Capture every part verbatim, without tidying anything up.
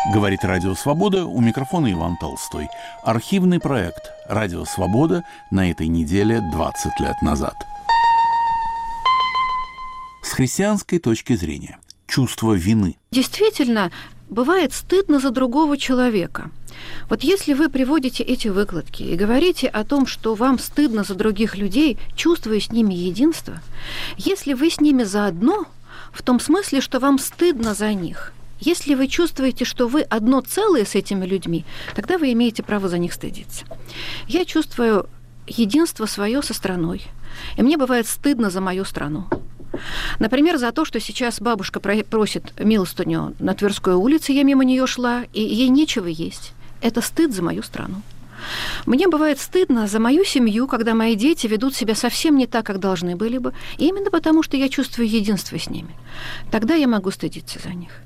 Говорит Радио Свобода, у микрофона Иван Толстой. Архивный проект «Радио Свобода» на этой неделе двадцать лет назад. С христианской точки зрения. Чувство вины. Действительно, бывает стыдно за другого человека. Вот если вы приводите эти выкладки и говорите о том, что вам стыдно за других людей, чувствуя с ними единство, если вы с ними заодно, в том смысле, что вам стыдно за них, если вы чувствуете, что вы одно целое с этими людьми, тогда вы имеете право за них стыдиться. Я чувствую единство свое со страной, и мне бывает стыдно за мою страну. Например, за то, что сейчас бабушка просит милостыню на Тверской улице, я мимо нее шла, и ей нечего есть. Это стыд за мою страну. Мне бывает стыдно за мою семью, когда мои дети ведут себя совсем не так, как должны были бы, именно потому, что я чувствую единство с ними. Тогда я могу стыдиться за них.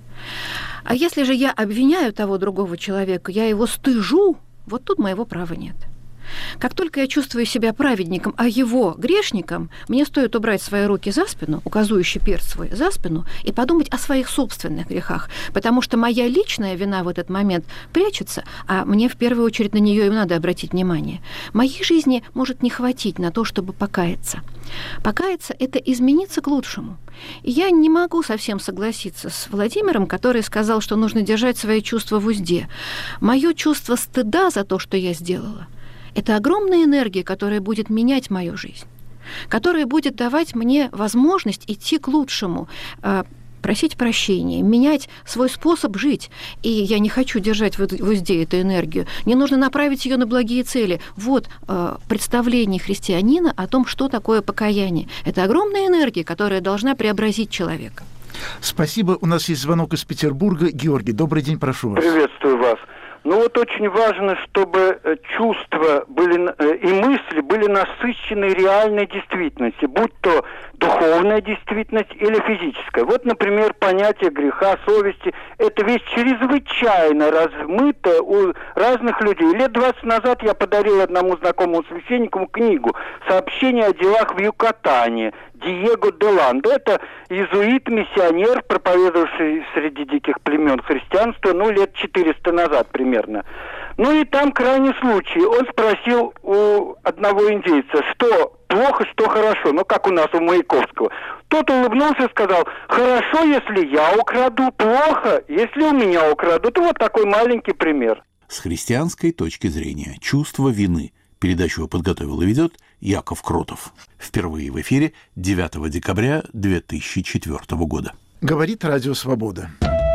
А если же я обвиняю того другого человека, я его стыжу, вот тут моего права нет. Как только я чувствую себя праведником, а его грешником, мне стоит убрать свои руки за спину, указующий перст свой за спину, и подумать о своих собственных грехах, потому что моя личная вина в этот момент прячется, а мне в первую очередь на нее и надо обратить внимание. Моей жизни может не хватить на то, чтобы покаяться. Покаяться – это измениться к лучшему. И я не могу совсем согласиться с Владимиром, который сказал, что нужно держать свои чувства в узде. Мое чувство стыда за то, что я сделала, это огромная энергия, которая будет менять мою жизнь, которая будет давать мне возможность идти к лучшему, просить прощения, менять свой способ жить. И я не хочу держать в узде эту энергию. Мне нужно направить ее на благие цели. Вот представление христианина о том, что такое покаяние. Это огромная энергия, которая должна преобразить человека. Спасибо. У нас есть звонок из Петербурга. Георгий, добрый день, прошу вас. Приветствую вас. Ну вот очень важно, чтобы чувства были, и мысли были насыщены реальной действительностью, будь то духовная действительность или физическая. Вот, например, понятие греха, совести – это вещь чрезвычайно размыта у разных людей. Лет двадцать назад я подарил одному знакомому священнику книгу «Сообщение о делах в Юкатане» Диего де Ландо. Это иезуит-миссионер, проповедовавший среди диких племен христианства, ну, лет четыреста назад примерно. Ну и там крайний случай. Он спросил у одного индейца, что плохо, что хорошо. Ну, как у нас у Маяковского. Тот улыбнулся и сказал: хорошо, если я украду, плохо, если у меня украдут. Вот такой маленький пример. С христианской точки зрения. Чувство вины. Передачу подготовил и ведет Яков Кротов. Впервые в эфире девятого декабря две тысячи четвёртого года. Говорит Радио Свобода.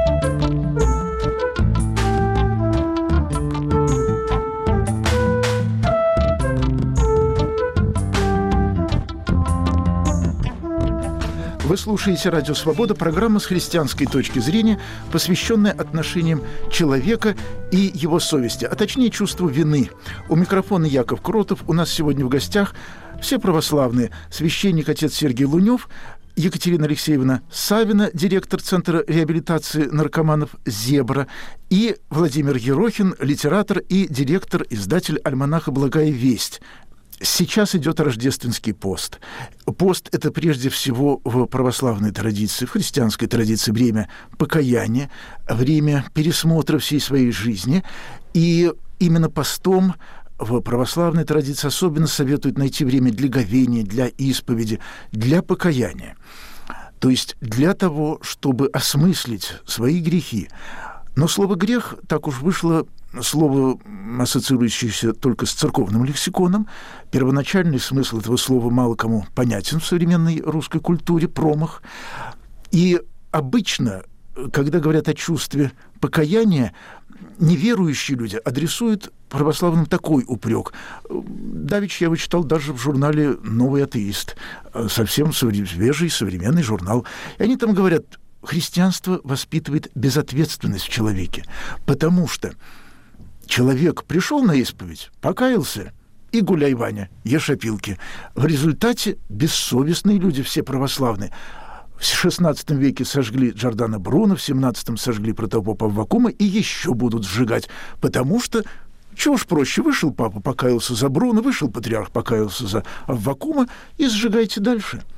Вы слушаете «Радио Свобода», программа с христианской точки зрения, посвященная отношениям человека и его совести, а точнее чувству вины. У микрофона Яков Кротов. У нас сегодня в гостях все православные. Священник отец Сергий Лунев, Екатерина Алексеевна Савина, директор Центра реабилитации наркоманов «Зебра», и Владимир Ерохин, литератор и директор, издатель альманаха «Благая весть». Сейчас идет рождественский пост. Пост – это прежде всего в православной традиции, в христианской традиции время покаяния, время пересмотра всей своей жизни. И именно постом в православной традиции особенно советуют найти время для говения, для исповеди, для покаяния. То есть для того, чтобы осмыслить свои грехи. Но слово «грех» так уж вышло, слово, ассоциирующееся только с церковным лексиконом. Первоначальный смысл этого слова мало кому понятен в современной русской культуре, промах. И обычно, когда говорят о чувстве покаяния, неверующие люди адресуют православным такой упрек. Давеча я вычитал даже в журнале «Новый атеист», совсем свежий современный журнал. И они там говорят: христианство воспитывает безответственность в человеке, потому что человек пришел на исповедь, покаялся, и гуляй, Ваня, ешь опилки. В результате бессовестные люди, все православные. В шестнадцатом веке сожгли Джордано Бруно, в семнадцатом сожгли протопопа Аввакума и еще будут сжигать, потому что чего ж проще, вышел папа, покаялся за Бруно, вышел патриарх, покаялся за Аввакума, и сжигайте дальше.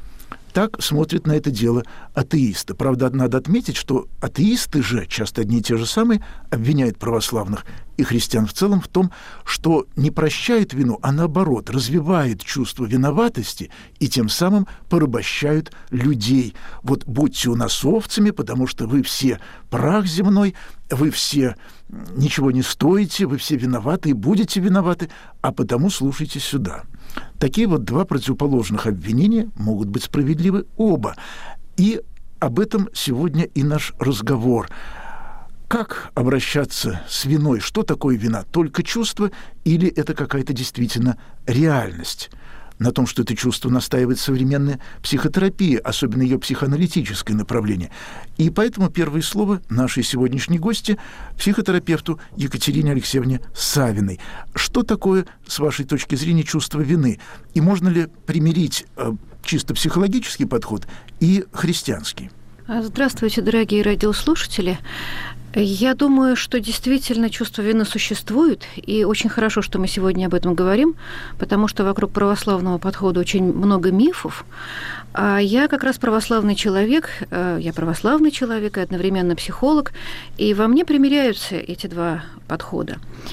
Так смотрят на это дело атеисты. Правда, надо отметить, что атеисты же, часто одни и те же самые, обвиняют православных и христиан в целом в том, что не прощают вину, а наоборот, развивают чувство виноватости и тем самым порабощают людей. Вот будьте у нас овцами, потому что вы все прах земной, вы все ничего не стоите, вы все виноваты и будете виноваты, а потому слушайте сюда. Такие вот два противоположных обвинения могут быть справедливы оба. И об этом сегодня и наш разговор. Как обращаться с виной? Что такое вина? Только чувство или это какая-то действительно реальность? На том, что это чувство настаивает современная психотерапия, особенно ее психоаналитическое направление. И поэтому первое слово нашей сегодняшней гости – психотерапевту Екатерине Алексеевне Савиной. Что такое, с вашей точки зрения, чувство вины? И можно ли примирить э, чисто психологический подход и христианский? Здравствуйте, дорогие радиослушатели. Я думаю, что действительно чувство вины существует, и очень хорошо, что мы сегодня об этом говорим, потому что вокруг православного подхода очень много мифов. А я как раз православный человек, я православный человек и одновременно психолог, и во мне примиряются эти два подхода.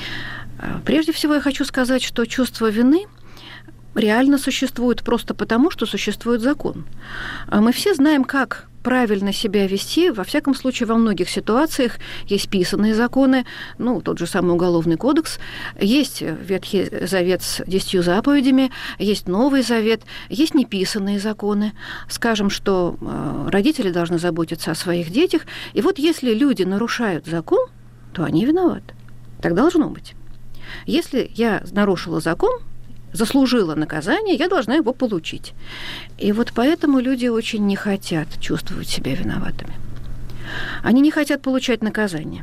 Прежде всего, я хочу сказать, что чувство вины реально существует просто потому, что существует закон. Мы все знаем, как правильно себя вести, во всяком случае, во многих ситуациях есть писанные законы, ну, тот же самый Уголовный кодекс, есть Ветхий Завет с десятью заповедями, есть Новый Завет, есть неписанные законы. Скажем, что родители должны заботиться о своих детях, и вот если люди нарушают закон, то они виноваты. Так должно быть. Если я нарушила закон, заслужила наказание, я должна его получить. И вот поэтому люди очень не хотят чувствовать себя виноватыми. Они не хотят получать наказание.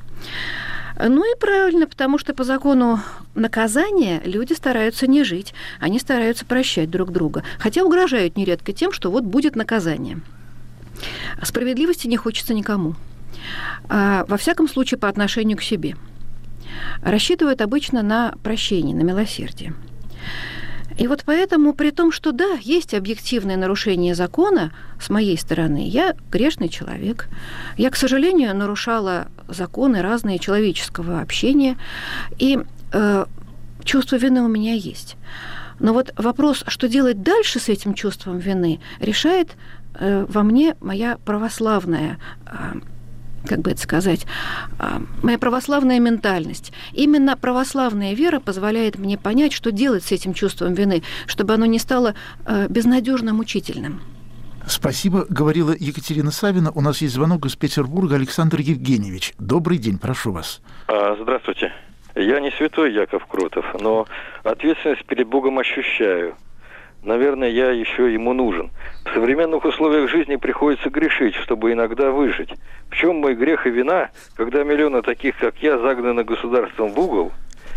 Ну и правильно, потому что по закону наказания люди стараются не жить, они стараются прощать друг друга, хотя угрожают нередко тем, что вот будет наказание. Справедливости не хочется никому. А, во всяком случае, по отношению к себе. Рассчитывают обычно на прощение, на милосердие. И вот поэтому, при том, что да, есть объективное нарушение закона с моей стороны, я грешный человек. Я, к сожалению, нарушала законы разные человеческого общения, и э, чувство вины у меня есть. Но вот вопрос, что делать дальше с этим чувством вины, решает э, во мне моя православная э, как бы это сказать, моя православная ментальность. Именно православная вера позволяет мне понять, что делать с этим чувством вины, чтобы оно не стало безнадежно мучительным. Спасибо, говорила Екатерина Савина. У нас есть звонок из Петербурга. Александр Евгеньевич. Добрый день, прошу вас. Здравствуйте. Я не святой Яков Кротов, но ответственность перед Богом ощущаю. Наверное, я еще ему нужен. В современных условиях жизни приходится грешить, чтобы иногда выжить. В чем мой грех и вина, когда миллионы таких, как я, загнаны государством в угол?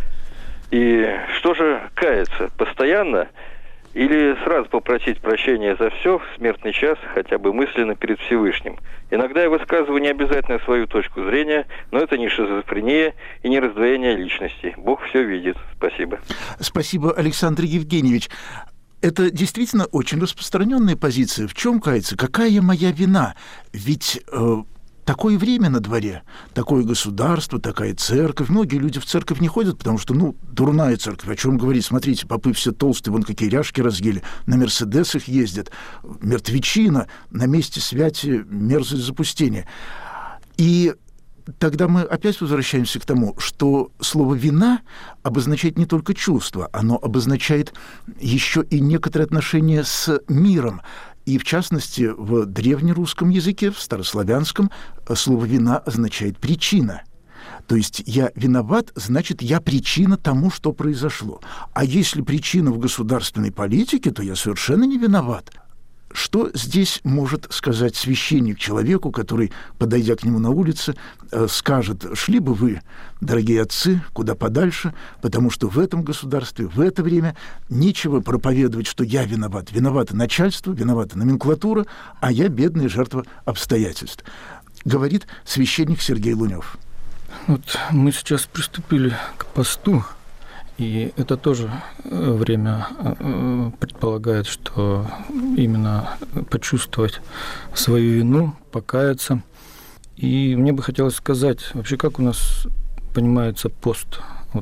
И что же каяться? Постоянно? Или сразу попросить прощения за все в смертный час, хотя бы мысленно перед Всевышним? Иногда я высказываю не обязательно свою точку зрения, но это не шизофрения и не раздвоение личности. Бог все видит. Спасибо. Спасибо, Александр Евгеньевич. Это действительно очень распространенная позиция. В чем каяться? Какая моя вина? Ведь э, такое время на дворе, такое государство, такая церковь. Многие люди в церковь не ходят, потому что, ну, дурная церковь. О чем говорить? Смотрите, попы все толстые, вон какие ряжки разъели, на мерседесах ездят. Мертвечина, на месте святи мерзость запустения. И тогда мы опять возвращаемся к тому, что слово «вина» обозначает не только чувство, оно обозначает еще и некоторые отношения с миром. И, в частности, в древнерусском языке, в старославянском, слово «вина» означает «причина». То есть я виноват, значит, я причина тому, что произошло. А если причина в государственной политике, то я совершенно не виноват. Что здесь может сказать священник человеку, который, подойдя к нему на улице, скажет: «Шли бы вы, дорогие отцы, куда подальше, потому что в этом государстве, в это время нечего проповедовать, что я виноват. Виновато начальство, виновата номенклатура, а я бедная жертва обстоятельств», говорит священник Сергей Лунев. Вот мы сейчас приступили к посту, И это тоже время предполагает, что именно почувствовать свою вину, покаяться. И мне бы хотелось сказать, вообще, как у нас понимается пост. Вот.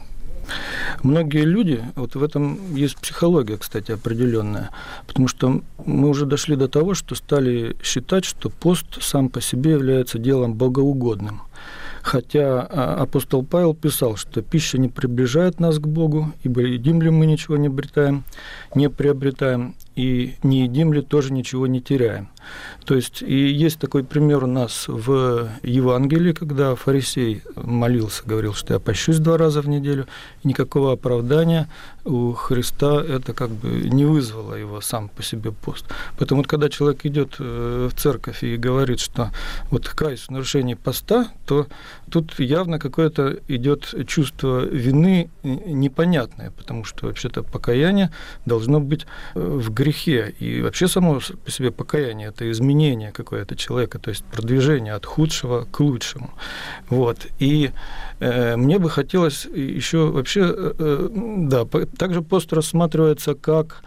Многие люди, вот в этом есть психология, кстати, определенная, потому что мы уже дошли до того, что стали считать, что пост сам по себе является делом богоугодным. Хотя апостол Павел писал, что пища не приближает нас к Богу, ибо едим ли мы ничего не обретаем, не приобретаем, и не едим ли тоже ничего не теряем. То есть, и есть такой пример у нас в Евангелии, когда фарисей молился, говорил, что я пощусь два раза в неделю, и никакого оправдания у Христа это как бы не вызвало его сам по себе пост. Поэтому вот, когда человек идет в церковь и говорит, что вот каюсь в нарушении поста, то тут явно какое-то идет чувство вины непонятное, потому что вообще-то покаяние должно быть в грехе. И вообще само по себе покаяние – это изменение какое-то человека, то есть продвижение от худшего к лучшему. Вот. И э, мне бы хотелось еще вообще, э, да, также пост рассматривается как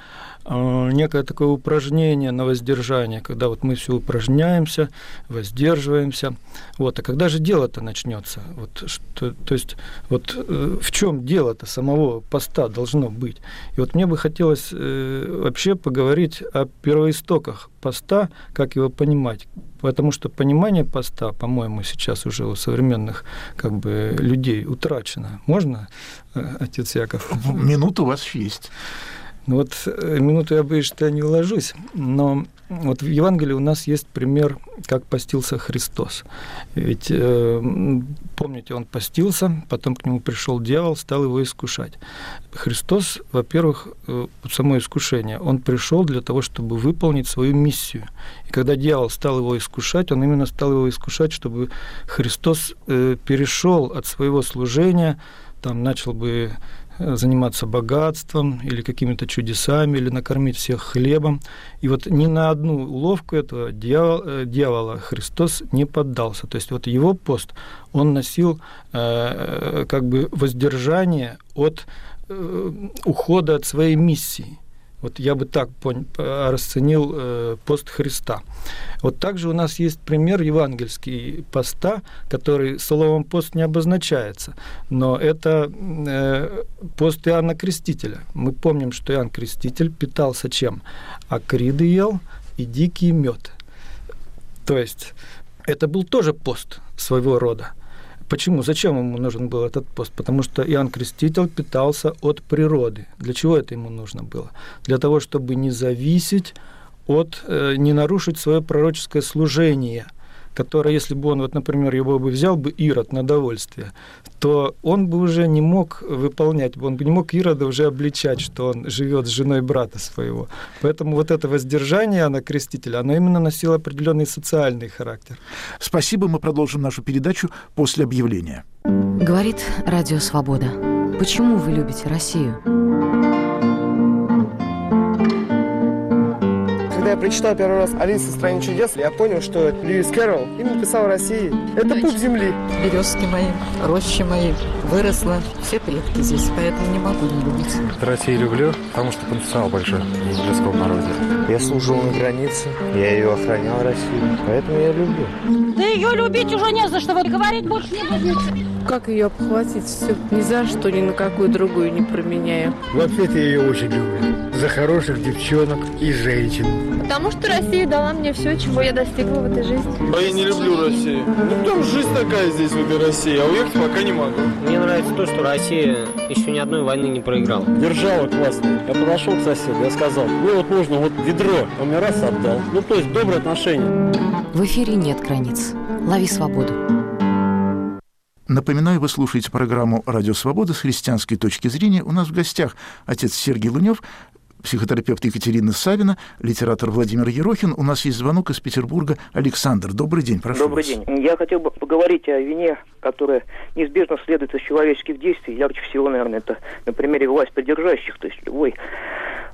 некое такое упражнение на воздержание, когда вот мы все упражняемся, воздерживаемся. Вот. А когда же дело-то начнется? Вот, что, то есть вот в чем дело-то самого поста должно быть? И вот мне бы хотелось э, вообще поговорить о первоистоках поста, как его понимать. Потому что понимание поста, по-моему, сейчас уже у современных как бы людей утрачено. Можно, отец Яков? Минута у вас есть. Ну вот минуту я боюсь, что я не уложусь, но вот в Евангелии у нас есть пример, как постился Христос. Ведь, э, помните, он постился, потом к нему пришел дьявол, стал его искушать. Христос, во-первых, э, само искушение, он пришел для того, чтобы выполнить свою миссию. И когда дьявол стал его искушать, он именно стал его искушать, чтобы Христос э, перешел от своего служения, там начал бы заниматься богатством или какими-то чудесами, или накормить всех хлебом. И вот ни на одну уловку этого дьявола, дьявола Христос не поддался. То есть вот его пост, он носил э, как бы воздержание от э, ухода от своей миссии. Вот я бы так пон- расценил э, пост Христа. Вот также у нас есть пример евангельский поста, который словом пост не обозначается, но это э, пост Иоанна Крестителя. Мы помним, что Иоанн Креститель питался чем? Акриды ел и дикий мед. То есть это был тоже пост своего рода. Почему? Зачем ему нужен был этот пост? Потому что Иоанн Креститель питался от природы. Для чего это ему нужно было? Для того, чтобы не зависеть от, не нарушить свое пророческое служение, которое, если бы он, вот, например, его бы взял бы Ирод на довольствие, то он бы уже не мог выполнять, он бы не мог Ирода уже обличать, что он живет с женой брата своего. Поэтому вот это воздержание Иоанна Крестителя, оно именно носило определенный социальный характер. Спасибо, мы продолжим нашу передачу после объявления. Говорит Радио Свобода. Почему вы любите Россию? Когда я прочитал первый раз «Алиса в стране чудес», я понял, что Льюис Кэрролл именно писал о России. Это пуп земли. Березки мои, рощи мои, выросла, все предки здесь, поэтому не могу не любить. Россию люблю, потому что потенциал большой в людском народе. Я служил на границе, я ее охранял, Россию, поэтому я люблю. Да ее любить уже не за что, вот говорить больше не будете. Как ее обхватить? Все, ни за что, ни на какую другую не променяю. Вообще-то я ее очень люблю. За хороших девчонок и женщин. Потому что Россия дала мне все, чего я достигла в этой жизни. А я не люблю Россию. Ну, там жизнь такая здесь, в этой России, а уехать пока не могу. Мне нравится то, что Россия еще ни одной войны не проиграла. Держава классная. Я подошел к соседу, я сказал, ну вот нужно вот ведро. Он мне раз отдал. Ну, то есть добрые отношения. В эфире нет границ. Лови свободу. Напоминаю, вы слушаете программу «Радио Свобода» с христианской точки зрения. У нас в гостях отец Сергий Лунев, психотерапевт Екатерина Савина, литератор Владимир Ерохин. У нас есть звонок из Петербурга. Александр, добрый день, прошу Добрый вас. день. Я хотел бы поговорить о вине, которая неизбежно следует из человеческих действий. Ярче всего, наверное, это на примере власть придержащих, то есть любой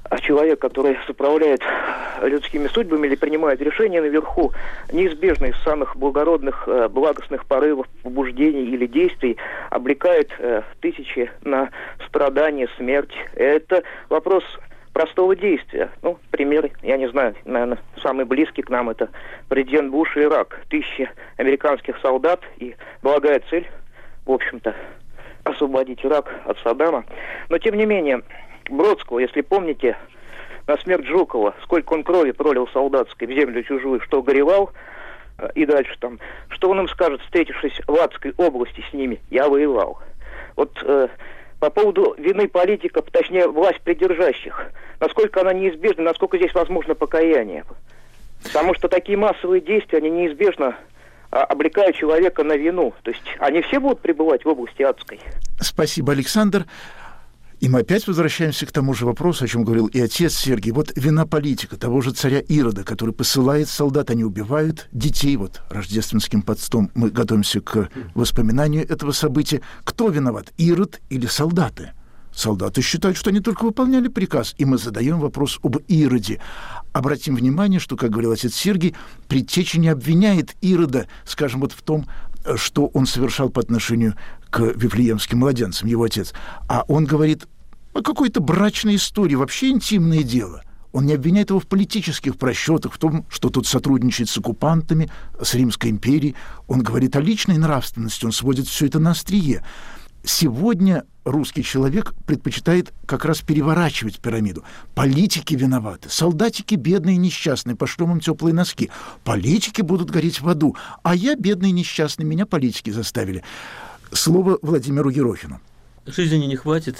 А человек, который управляет людскими судьбами или принимает решения наверху, неизбежно из самых благородных, благостных порывов, побуждений или действий обрекает тысячи на страдания, смерть. Это вопрос простого действия. Ну, пример, я не знаю, наверное, самый близкий к нам — это президент Буш и Ирак. Тысячи американских солдат и благая цель, в общем-то, освободить Ирак от Саддама. Но, тем не менее, Бродского, если помните, на смерть Жукова, сколько он крови пролил солдатской в землю чужую, что горевал, и дальше там, что он им скажет, встретившись в Адской области с ними: я воевал. Вот э, по поводу вины политиков, точнее, власть придержащих, насколько она неизбежна, насколько здесь возможно покаяние. Потому что такие массовые действия, они неизбежно обрекают человека на вину. То есть они все будут пребывать в области адской. Спасибо, Александр. И мы опять возвращаемся к тому же вопросу, о чем говорил и отец Сергий. Вот вина политика, того же царя Ирода, который посылает солдат, они убивают детей. Вот рождественским постом мы готовимся к воспоминанию этого события. Кто виноват, Ирод или солдаты? Солдаты считают, что они только выполняли приказ, и мы задаем вопрос об Ироде. Обратим внимание, что, как говорил отец Сергий, предтеча не обвиняет Ирода, скажем, вот в том, что он совершал по отношению к вифлеемским младенцам, его отец. А он говорит о какой-то брачной истории, вообще интимное дело. Он не обвиняет его в политических просчетах, в том, что тут сотрудничает с оккупантами, с Римской империей. Он говорит о личной нравственности, он сводит все это на острие. Сегодня русский человек предпочитает как раз переворачивать пирамиду. Политики виноваты, солдатики бедные и несчастные, пошлем им теплые носки. Политики будут гореть в аду, а я бедный и несчастный, меня политики заставили. Слово Владимиру Ерохину. Жизни не хватит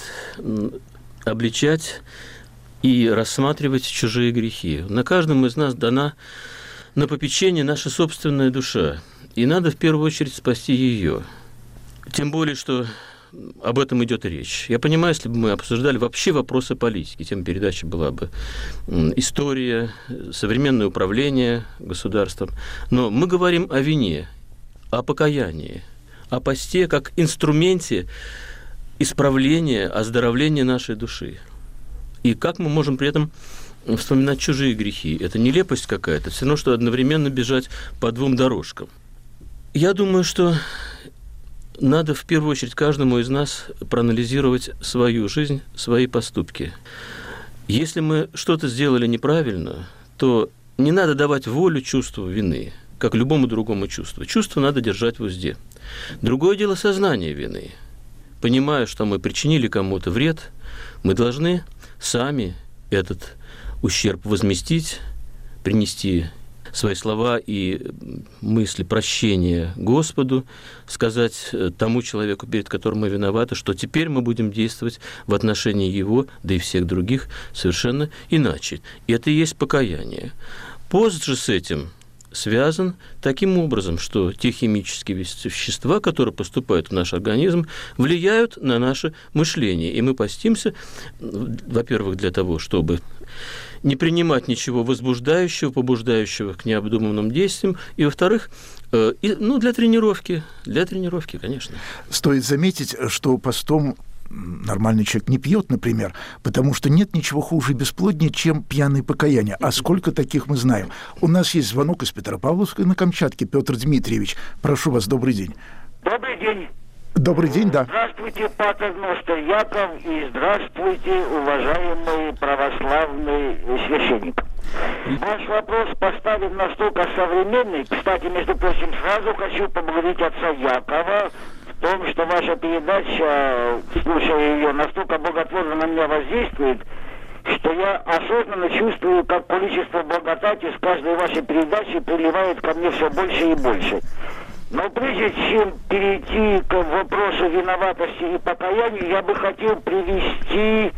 обличать и рассматривать чужие грехи. На каждом из нас дана на попечение наша собственная душа, и надо в первую очередь спасти ее. Тем более, что об этом идет речь. Я понимаю, если бы мы обсуждали вообще вопросы политики, тема передачи была бы история, современное управление государством. Но мы говорим о вине, о покаянии, о посте как инструменте исправления, оздоровления нашей души. И как мы можем при этом вспоминать чужие грехи? Это нелепость какая-то, все равно, что одновременно бежать по двум дорожкам. Я думаю, что надо в первую очередь каждому из нас проанализировать свою жизнь, свои поступки. Если мы что-то сделали неправильно, то не надо давать волю чувству вины, как любому другому чувству. Чувство надо держать в узде. Другое дело сознание вины. Понимая, что мы причинили кому-то вред, мы должны сами этот ущерб возместить, принести свои слова и мысли прощения Господу, сказать тому человеку, перед которым мы виноваты, что теперь мы будем действовать в отношении его, да и всех других, совершенно иначе. И это и есть покаяние. Пост же с этим связан таким образом, что те химические вещества, которые поступают в наш организм, влияют на наше мышление. И мы постимся, во-первых, для того, чтобы не принимать ничего возбуждающего, побуждающего к необдуманным действиям, и, во-вторых, э, и, ну, для тренировки, для тренировки, конечно. Стоит заметить, что постом нормальный человек не пьет, например, потому что нет ничего хуже и бесплоднее, чем пьяное покаяние. А сколько таких мы знаем? У нас есть звонок из Петропавловска на Камчатке. Петр Дмитриевич, прошу вас, добрый день. Добрый день. Добрый день, да. Здравствуйте, патерностер Яков, и здравствуйте, уважаемый православный священник. Ваш вопрос поставлен настолько современный. Кстати, между прочим, сразу хочу поблагодарить отца Якова в том, что ваша передача, слушая ее, настолько благотворно на меня воздействует, что я осознанно чувствую, как количество благодати с каждой вашей передачи приливает ко мне все больше и больше. Но прежде чем перейти к вопросу виноватости и покаяния, я бы хотел привести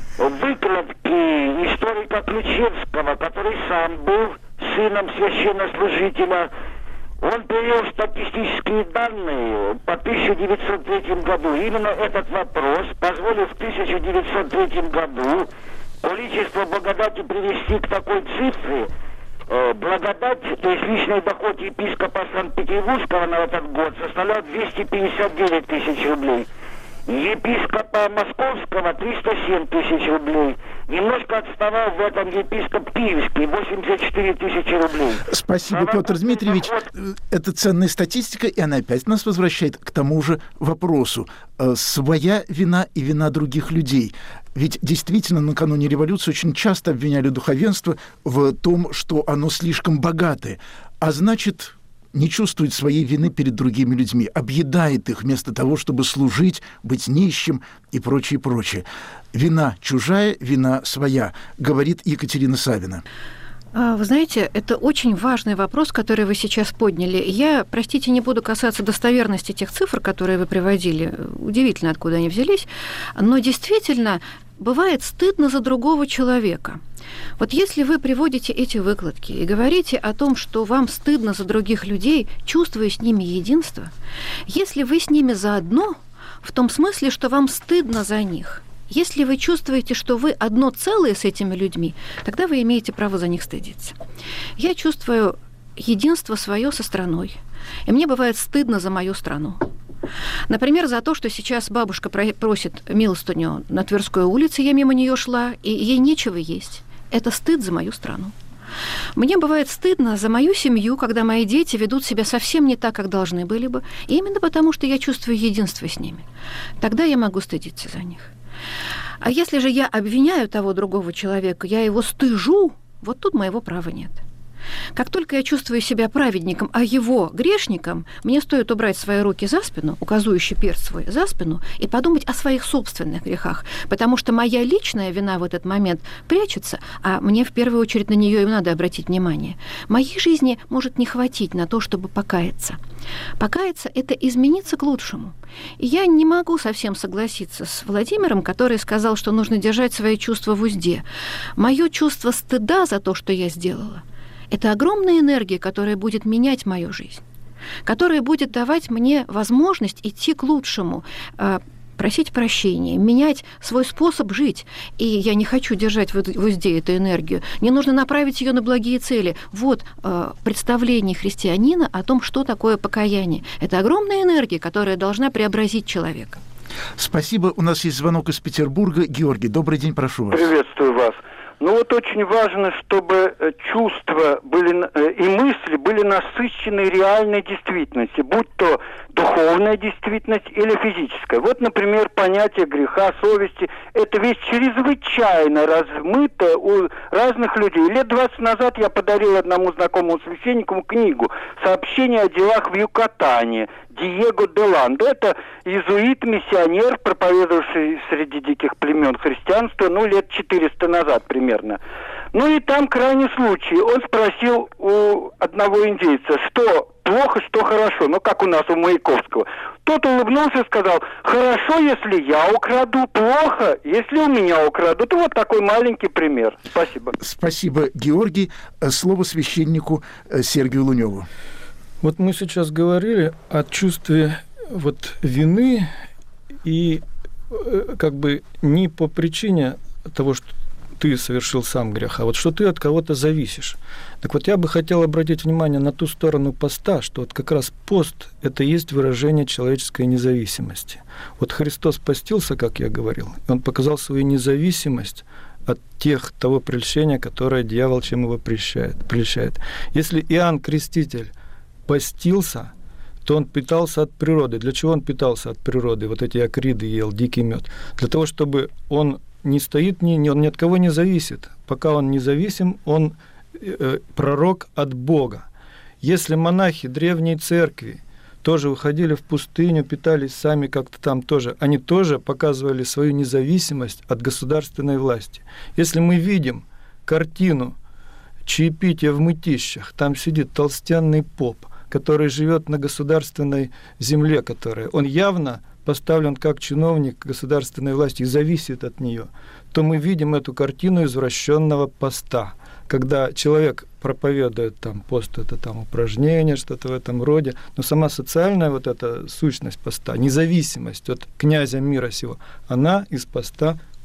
выкладки историка Ключевского, который сам был сыном священнослужителя. Он привел статистические данные по тысяча девятьсот третьему году. Именно этот вопрос позволил в тысяча девятьсот третьем году количество благодати привести к такой цифре. Благодать, то есть личный доход епископа Санкт-Петербургского на этот год составлял двести пятьдесят девять тысяч рублей. епископа Московского триста семь тысяч рублей. Немножко отставал в этом епископ Киевский, восемьдесят четыре тысячи рублей. Спасибо, Петр Дмитриевич. Это ценная статистика, и она опять нас возвращает к тому же вопросу. Своя вина и вина других людей. Ведь действительно накануне революции очень часто обвиняли духовенство в том, что оно слишком богатое. А значит, не чувствует своей вины перед другими людьми, объедает их вместо того, чтобы служить, быть нищим и прочее, прочее. Вина чужая, вина своя, говорит Екатерина Савина. Вы знаете, это очень важный вопрос, который вы сейчас подняли. Я, простите, не буду касаться достоверности тех цифр, которые вы приводили. Удивительно, откуда они взялись. Но действительно, бывает стыдно за другого человека. Вот если вы приводите эти выкладки и говорите о том, что вам стыдно за других людей, чувствуя с ними единство, если вы с ними заодно, в том смысле, что вам стыдно за них, если вы чувствуете, что вы одно целое с этими людьми, тогда вы имеете право за них стыдиться. Я чувствую единство свое со страной, и мне бывает стыдно за мою страну. Например, за то, что сейчас бабушка просит милостыню на Тверской улице, я мимо нее шла, и ей нечего есть. Это стыд за мою страну. Мне бывает стыдно за мою семью, когда мои дети ведут себя совсем не так, как должны были бы, и именно потому, что я чувствую единство с ними. Тогда я могу стыдиться за них. А если же я обвиняю того другого человека, я его стыжу, вот тут моего права нет. Как только я чувствую себя праведником, а его грешником, мне стоит убрать свои руки за спину, указующий перст свой за спину, и подумать о своих собственных грехах, потому что моя личная вина в этот момент прячется, а мне в первую очередь на нее и надо обратить внимание. Моей жизни может не хватить на то, чтобы покаяться. Покаяться – это измениться к лучшему. И я не могу совсем согласиться с Владимиром, который сказал, что нужно держать свои чувства в узде. Мое чувство стыда за то, что я сделала, это огромная энергия, которая будет менять мою жизнь, которая будет давать мне возможность идти к лучшему, просить прощения, менять свой способ жить. И я не хочу держать в узде эту энергию. Мне нужно направить ее на благие цели. Вот представление христианина о том, что такое покаяние. Это огромная энергия, которая должна преобразить человека. Спасибо. У нас есть звонок из Петербурга. Георгий, добрый день, прошу вас. Приветствую вас. Ну вот очень важно, чтобы чувства были и мысли были насыщены реальной действительностью, будь то духовная действительность или физическая. Вот, например, понятие греха, совести – это вещь чрезвычайно размыта у разных людей. Лет двадцать назад я подарил одному знакомому священнику книгу «Сообщение о делах в Юкатане» Диего де Ландо. Это иезуит-миссионер, проповедовавший среди диких племен христианства, ну, лет четыреста назад примерно. Ну и там крайний случай. Он спросил у одного индейца, что плохо, что хорошо. Ну, как у нас у Маяковского. Тот улыбнулся и сказал: хорошо, если я украду, плохо, если у меня украдут. И вот такой маленький пример. Спасибо. Спасибо, Георгий. Слово священнику Сергию Луневу. Вот мы сейчас говорили о чувстве вот вины и как бы не по причине того, что ты совершил сам грех, а вот что ты от кого-то зависишь. Так вот я бы хотел обратить внимание на ту сторону поста, что вот как раз пост – это и есть выражение человеческой независимости. Вот Христос постился, как я говорил, и Он показал свою независимость от тех, того прельщения, которое дьявол чем его прельщает. прельщает. Если Иоанн Креститель постился, то он питался от природы. Для чего он питался от природы? Вот эти акриды ел, дикий мед. Для того, чтобы он не стоит, ни, он ни от кого не зависит. Пока он независим, он э, пророк от Бога. Если монахи древней церкви тоже выходили в пустыню, питались сами как-то там тоже, они тоже показывали свою независимость от государственной власти. Если мы видим картину чаепития в Мытищах, там сидит толстенный поп, который живет на государственной земле, которая он явно поставлен как чиновник государственной власти и зависит от нее, то мы видим эту картину извращенного поста, когда человек проповедует там пост, это там упражнение, что-то в этом роде, но сама социальная вот эта сущность поста, независимость от князя мира сего, она из поста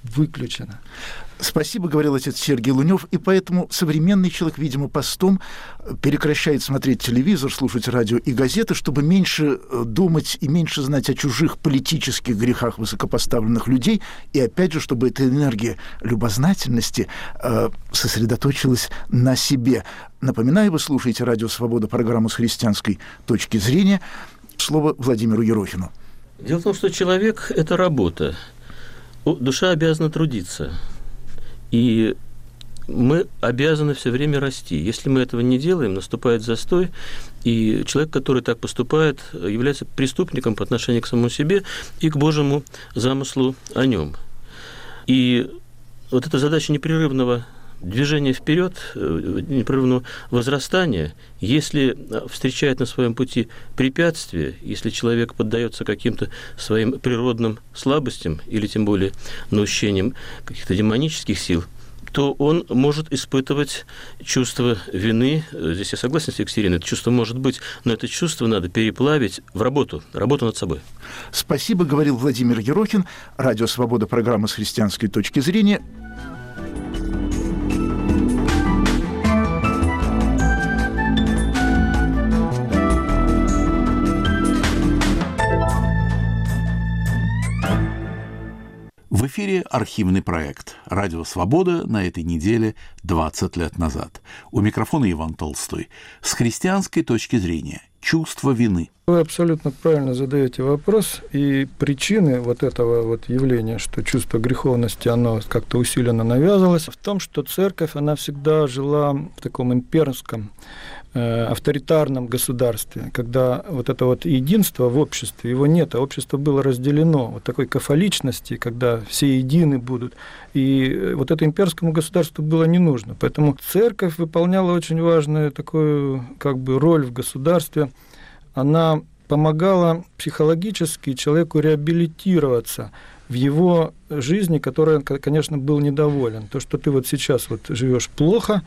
выключена. Спасибо, говорил отец Сергей Лунев, и поэтому современный человек, видимо, постом прекращает смотреть телевизор, слушать радио и газеты, чтобы меньше думать и меньше знать о чужих политических грехах высокопоставленных людей, и опять же, чтобы эта энергия любознательности э, сосредоточилась на себе. Напоминаю, вы слушаете «Радио Свобода», программу с христианской точки зрения. Слово Владимиру Ерохину. Дело в том, что человек – это работа. Душа обязана трудиться. И мы обязаны все время расти. Если мы этого не делаем, наступает застой, и человек, который так поступает, является преступником по отношению к самому себе и к Божьему замыслу о нем. И вот эта задача непрерывного движения вперед, непрерывного возрастания, если встречает на своем пути препятствия, если человек поддается каким-то своим природным слабостям или тем более наущениям каких-то демонических сил, то он может испытывать чувство вины. Здесь я согласен с Екатериной, это чувство может быть, но это чувство надо переплавить в работу, работу над собой. Спасибо, говорил Владимир Ерохин. Радио «Свобода», программа с христианской точки зрения. В эфире архивный проект «Радио Свобода» на этой неделе двадцать лет назад. У микрофона Иван Толстой. С христианской точки зрения чувство вины. Вы абсолютно правильно задаете вопрос, и причины вот этого вот явления, что чувство греховности, оно как-то усиленно навязывалось, в том, что церковь, она всегда жила в таком имперском, авторитарном государстве, когда вот это вот единство в обществе, его нет, а общество было разделено, вот такой кафоличности, когда все едины будут, и вот это имперскому государству было не нужно. Поэтому церковь выполняла очень важную такую как бы роль в государстве, она помогала психологически человеку реабилитироваться в его жизни, которой, конечно, был недоволен. То, что ты вот сейчас вот живешь плохо,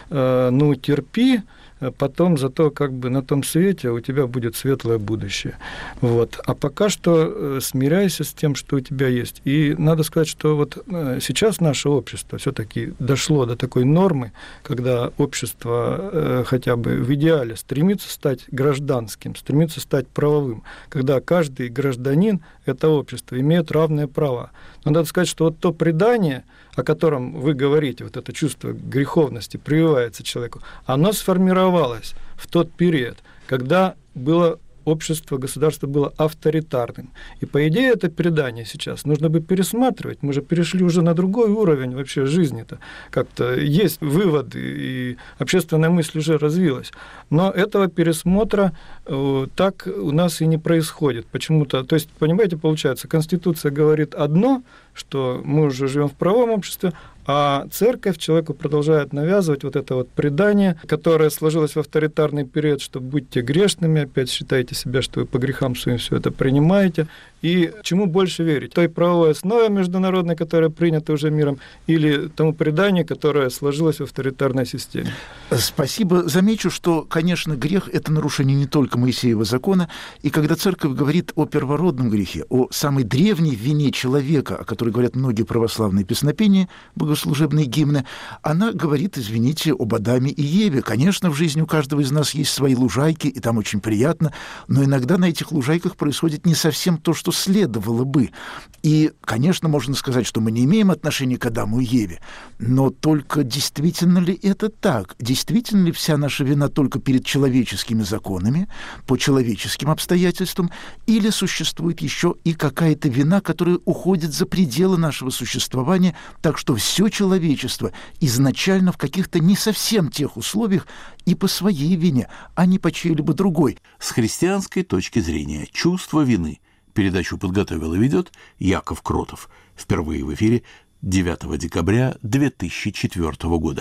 ну терпи, потом зато как бы на том свете у тебя будет светлое будущее. Вот. А пока что смиряйся с тем, что у тебя есть. И надо сказать, что вот сейчас наше общество все-таки дошло до такой нормы, когда общество хотя бы в идеале стремится стать гражданским, стремится стать правовым, когда каждый гражданин этого общества имеет равные права. Но надо сказать, что вот то предание, о котором вы говорите, вот это чувство греховности прививается человеку, оно сформировалось в тот период, когда было общество, государство было авторитарным. И, по идее, это предание сейчас нужно бы пересматривать. Мы же перешли уже на другой уровень вообще жизни-то. Как-то есть выводы, и общественная мысль уже развилась. Но этого пересмотра э, так у нас и не происходит. Почему-то, то есть, понимаете, получается, Конституция говорит одно, что мы уже живем в правовом обществе, а церковь человеку продолжает навязывать вот это вот предание, которое сложилось в авторитарный период, что будьте грешными, опять считайте себя, что вы по грехам своим все это принимаете. И чему больше верить? Той правовой основе международной, которая принята уже миром, или тому преданию, которое сложилось в авторитарной системе? Спасибо. Замечу, что, конечно, грех – это нарушение не только Моисеева закона, и когда церковь говорит о первородном грехе, о самой древней вине человека, о которой говорят многие православные песнопения, богослужебные гимны, она говорит, извините, об Адаме и Еве. Конечно, в жизни у каждого из нас есть свои лужайки, и там очень приятно, но иногда на этих лужайках происходит не совсем то, что следовало бы. И, конечно, можно сказать, что мы не имеем отношения к Адаму и Еве, но только действительно ли это так? Действительно ли вся наша вина только перед человеческими законами, по человеческим обстоятельствам, или существует еще и какая-то вина, которая уходит за пределы нашего существования, так что все человечество изначально в каких-то не совсем тех условиях и по своей вине, а не по чьей-либо другой? С христианской точки зрения чувство вины. Передачу подготовил и ведет Яков Кротов. Впервые в эфире девятого декабря две тысячи четвёртого года.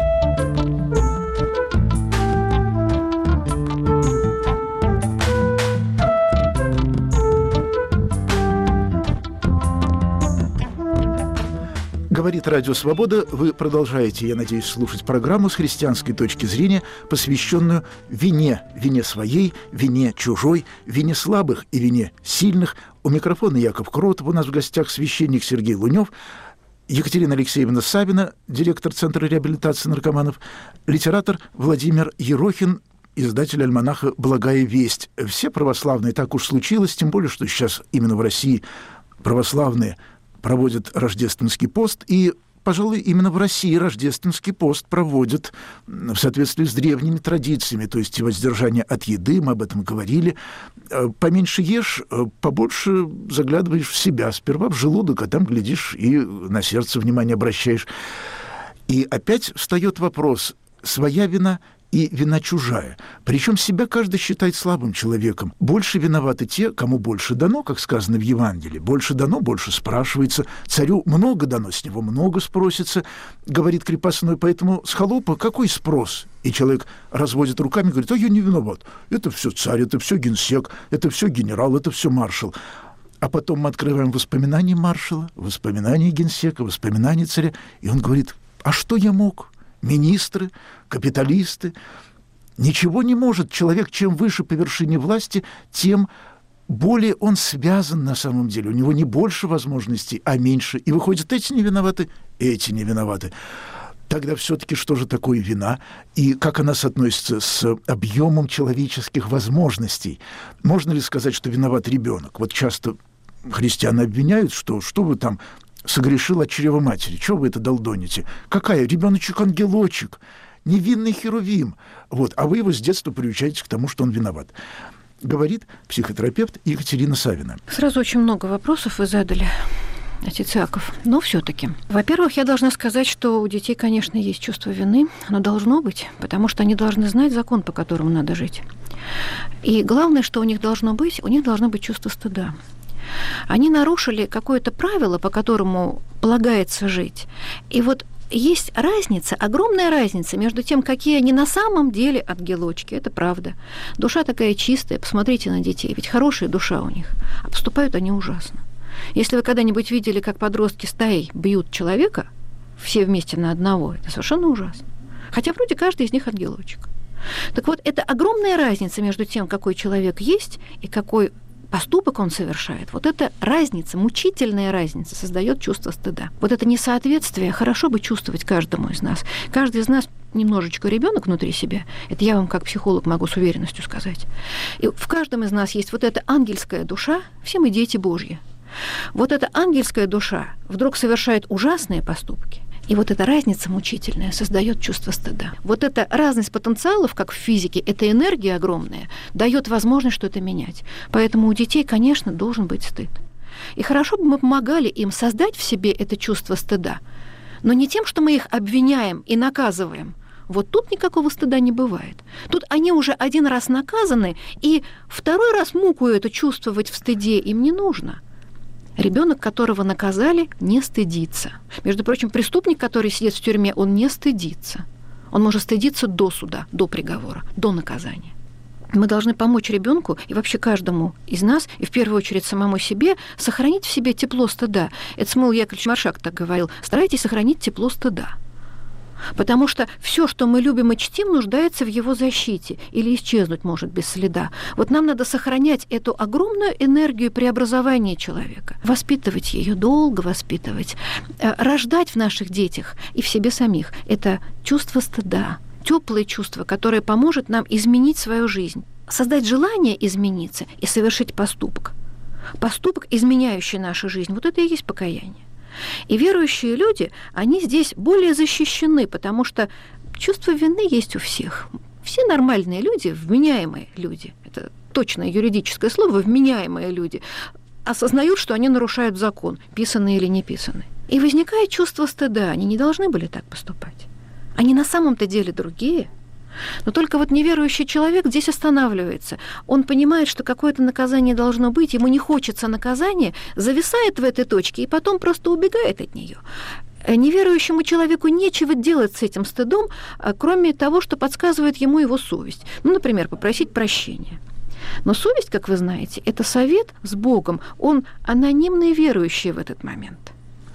Говорит Радио Свобода. Вы продолжаете, я надеюсь, слушать программу с христианской точки зрения, посвященную вине, вине своей, вине чужой, вине слабых и вине сильных. У микрофона Яков Кротов, у нас в гостях священник Сергей Лунев. Екатерина Алексеевна Савина, директор Центра реабилитации наркоманов, литератор Владимир Ерохин, издатель альманаха «Благая весть». Все православные, так уж случилось, тем более, что сейчас именно в России православные проводят рождественский пост, и, пожалуй, именно в России рождественский пост проводят в соответствии с древними традициями, то есть воздержание от еды, мы об этом говорили. Поменьше ешь, побольше заглядываешь в себя, сперва в желудок, а там, глядишь, и на сердце внимание обращаешь. И опять встает вопрос: своя вина и вина чужая. Причем себя каждый считает слабым человеком. Больше виноваты те, кому больше дано, как сказано в Евангелии. Больше дано, больше спрашивается. Царю много дано, с него много спросится, говорит крепостной. Поэтому с холопа какой спрос? И человек разводит руками и говорит: а я не виноват. Это все царь, это все генсек, это все генерал, это все маршал. А потом мы открываем воспоминания маршала, воспоминания генсека, воспоминания царя. И он говорит: а что я мог? Министры, капиталисты. Ничего не может человек. Чем выше по вершине власти, тем более он связан на самом деле. У него не больше возможностей, а меньше. И выходит, эти не виноваты, эти не виноваты. Тогда все-таки что же такое вина? И как она соотносится с объемом человеческих возможностей? Можно ли сказать, что виноват ребенок? Вот часто христиане обвиняют, что что вы там согрешил от чрева матери. Чего вы это долдоните? Какая? Ребеночек-ангелочек, невинный херувим. Вот. А вы его с детства приучаете к тому, что он виноват. Говорит психотерапевт Екатерина Савина. Сразу очень много вопросов вы задали, отец Иаков. Но все-таки. Во-первых, я должна сказать, что у детей, конечно, есть чувство вины. Оно должно быть, потому что они должны знать закон, по которому надо жить. И главное, что у них должно быть, у них должно быть чувство стыда. Они нарушили какое-то правило, по которому полагается жить. И вот есть разница, огромная разница между тем, какие они на самом деле ангелочки. Это правда. Душа такая чистая. Посмотрите на детей. Ведь хорошая душа у них. А поступают они ужасно. Если вы когда-нибудь видели, как подростки стаей бьют человека, все вместе на одного, это совершенно ужасно. Хотя вроде каждый из них ангелочек. Так вот, это огромная разница между тем, какой человек есть и какой поступок он совершает. Вот эта разница, мучительная разница, создает чувство стыда. Вот это несоответствие хорошо бы чувствовать каждому из нас. Каждый из нас немножечко ребенок внутри себя. Это я вам как психолог могу с уверенностью сказать. И в каждом из нас есть вот эта ангельская душа. Все мы дети Божьи. Вот эта ангельская душа вдруг совершает ужасные поступки. И вот эта разница мучительная создает чувство стыда. Вот эта разность потенциалов, как в физике, эта энергия огромная, дает возможность что-то менять. Поэтому у детей, конечно, должен быть стыд. И хорошо бы мы помогали им создать в себе это чувство стыда, но не тем, что мы их обвиняем и наказываем. Вот тут никакого стыда не бывает. Тут они уже один раз наказаны, и второй раз муку эту чувствовать в стыде им не нужно. Ребенок, которого наказали, не стыдится. Между прочим, преступник, который сидит в тюрьме, он не стыдится. Он может стыдиться до суда, до приговора, до наказания. Мы должны помочь ребенку и вообще каждому из нас, и в первую очередь самому себе, сохранить в себе тепло стыда. Это Самуил Яковлевич Маршак так говорил: старайтесь сохранить тепло стыда. Потому что все, что мы любим и чтим, нуждается в его защите или исчезнуть может без следа. Вот нам надо сохранять эту огромную энергию преобразования человека, воспитывать ее, долго воспитывать, рождать в наших детях и в себе самих это чувство стыда, теплое чувство, которое поможет нам изменить свою жизнь, создать желание измениться и совершить поступок. Поступок, изменяющий нашу жизнь, вот это и есть покаяние. И верующие люди, они здесь более защищены, потому что чувство вины есть у всех. Все нормальные люди, вменяемые люди, это точное юридическое слово, вменяемые люди, осознают, что они нарушают закон, писанный или не писанный. И возникает чувство стыда. Они не должны были так поступать. Они на самом-то деле другие. Но только вот неверующий человек здесь останавливается. Он понимает, что какое-то наказание должно быть, ему не хочется наказания, зависает в этой точке и потом просто убегает от нее. Неверующему человеку нечего делать с этим стыдом, кроме того, что подсказывает ему его совесть. Ну, например, попросить прощения. Но совесть, как вы знаете, это совет с Богом. Он анонимный верующий в этот момент.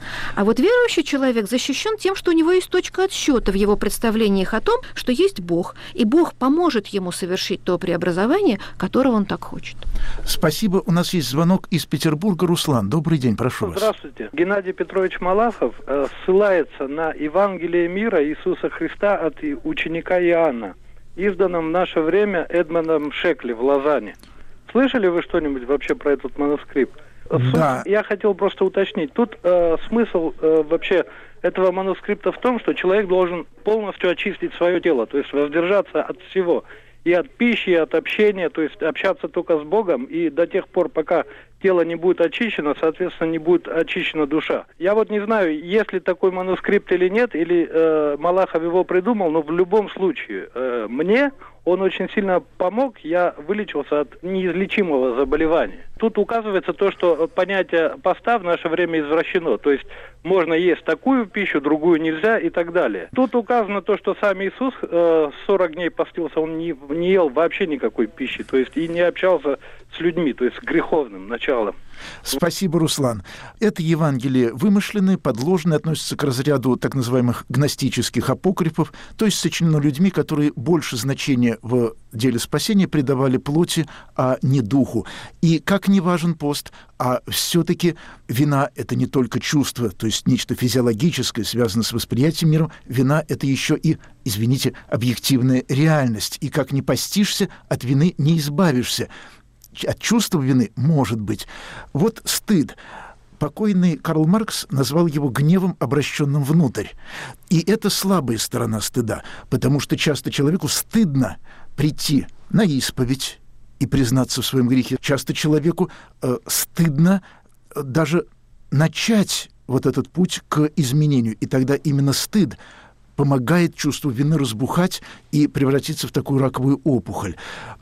А вот верующий человек защищен тем, что у него есть точка отсчета в его представлениях о том, что есть Бог, и Бог поможет ему совершить то преобразование, которого он так хочет. Спасибо. У нас есть звонок из Петербурга. Руслан, добрый день, прошу вас. Здравствуйте. Геннадий Петрович Малахов э, ссылается на Евангелие мира Иисуса Христа от ученика Иоанна, изданном в наше время Эдмондом Шекли в Лозанне. Слышали вы что-нибудь вообще про этот манускрипт? Да. Я хотел просто уточнить. Тут э, смысл э, вообще этого манускрипта в том, что человек должен полностью очистить свое тело, то есть воздержаться от всего. И от пищи, и от общения, то есть общаться только с Богом, и до тех пор, пока тело не будет очищено, соответственно, не будет очищена душа. Я вот не знаю, есть ли такой манускрипт или нет, или э, Малахов его придумал, но в любом случае, э, мне он очень сильно помог, я вылечился от неизлечимого заболевания. Тут указывается то, что понятие поста в наше время извращено, то есть можно есть такую пищу, другую нельзя и так далее. Тут указано то, что сам Иисус э, сорок дней постился, он не, не ел вообще никакой пищи, то есть и не общался с людьми, то есть с греховным началом. Спасибо, Руслан. Это Евангелие вымышленное, подложное, относится к разряду так называемых гностических апокрифов, то есть сочинено людьми, которые больше значения в деле спасения придавали плоти, а не духу. И как не важен пост, а все-таки вина — это не только чувство, то есть нечто физиологическое, связанное с восприятием мира. Вина — это еще и, извините, объективная реальность. И как не постишься, от вины не избавишься. От чувства вины, может быть. Вот стыд. Покойный Карл Маркс назвал его гневом, обращенным внутрь. И это слабая сторона стыда, потому что часто человеку стыдно прийти на исповедь и признаться в своем грехе. Часто человеку э, стыдно даже начать вот этот путь к изменению. И тогда именно стыд помогает чувству вины разбухать и превратиться в такую раковую опухоль.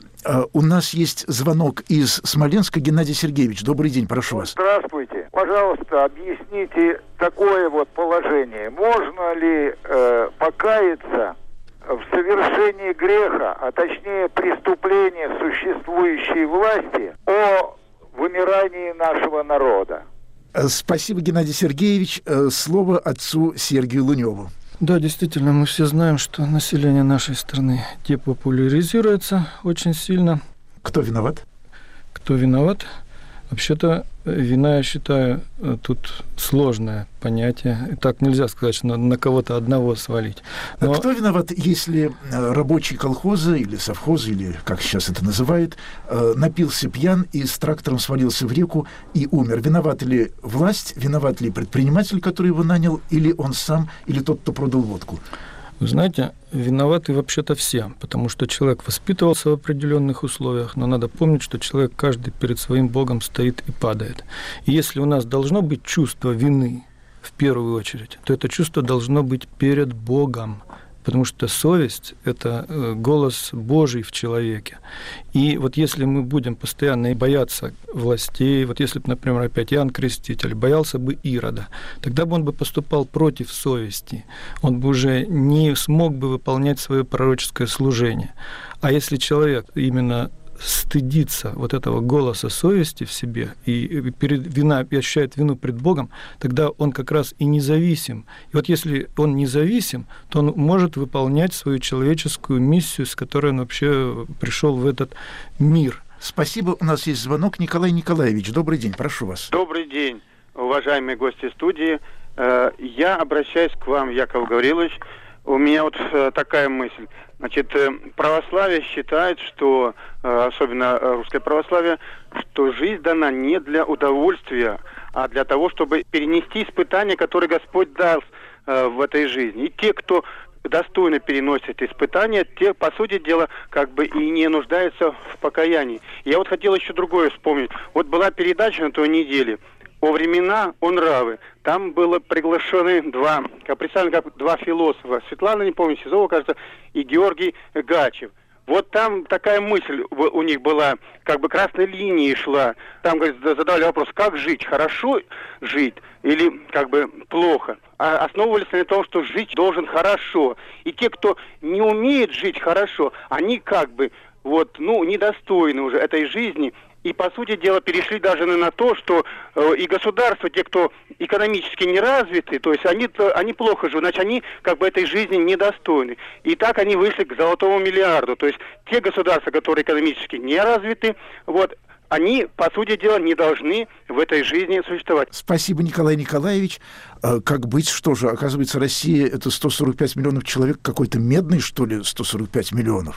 У нас есть звонок из Смоленска. Геннадий Сергеевич, добрый день, прошу вас. Здравствуйте. Пожалуйста, объясните такое вот положение. Можно ли э, покаяться в совершении греха, а точнее преступления существующей власти о вымирании нашего народа? Спасибо, Геннадий Сергеевич. Слово отцу Сергию Луневу. Да, действительно, мы все знаем, что население нашей страны депопуляризируется очень сильно. Кто виноват? Кто виноват? Вообще-то вина, я считаю, тут сложное понятие. И так нельзя сказать, что на кого-то одного свалить. Но... Кто виноват, если рабочий колхоза или совхоза, или как сейчас это называют, напился пьян и с трактором свалился в реку и умер? Виноват ли власть, виноват ли предприниматель, который его нанял, или он сам, или тот, кто продал водку? Вы знаете, виноваты вообще-то все, потому что человек воспитывался в определенных условиях, но надо помнить, что человек каждый перед своим Богом стоит и падает. И если у нас должно быть чувство вины в первую очередь, то это чувство должно быть перед Богом, потому что совесть – это голос Божий в человеке. И вот если мы будем постоянно бояться властей, вот если бы, например, опять Иоанн Креститель боялся бы Ирода, тогда бы он бы поступал против совести, он бы уже не смог бы выполнять свое пророческое служение. А если человек именно стыдится вот этого голоса совести в себе и перед вина, и ощущает вину пред Богом, тогда он как раз и независим. И вот если он независим, то он может выполнять свою человеческую миссию, с которой он вообще пришел в этот мир. Спасибо. У нас есть звонок. Николай Николаевич, добрый день, прошу вас. Добрый день, уважаемые гости студии. Я обращаюсь к вам, Яков Гаврилович. У меня вот такая мысль. Значит, православие считает, что, особенно русское православие, что жизнь дана не для удовольствия, а для того, чтобы перенести испытания, которые Господь дал в этой жизни. И те, кто достойно переносит испытания, те, по сути дела, как бы и не нуждаются в покаянии. Я вот хотел еще другое вспомнить. Вот была передача на той неделе «О времена, о нравы». Там было приглашены два, как представлены как два философа. Светлана, не помню, Сизова, кажется, и Георгий Гачев. Вот там такая мысль у них была, как бы красной линией шла. Там, говорит, задавали вопрос, как жить, хорошо жить или как бы плохо. А основывались на том, что жить должен хорошо. И те, кто не умеет жить хорошо, они как бы вот, ну, недостойны уже этой жизни. И, по сути дела, перешли даже на то, что э, и государство, те, кто экономически не развиты, то есть они, они плохо живут, значит, они как бы этой жизни недостойны. И так они вышли к золотому миллиарду. То есть те государства, которые экономически не развиты, вот, они, по сути дела, не должны в этой жизни существовать. Спасибо, Николай Николаевич. Как быть? Что же, оказывается, Россия — это сто сорок пять миллионов человек, какой-то медный, что ли, сто сорок пять миллионов?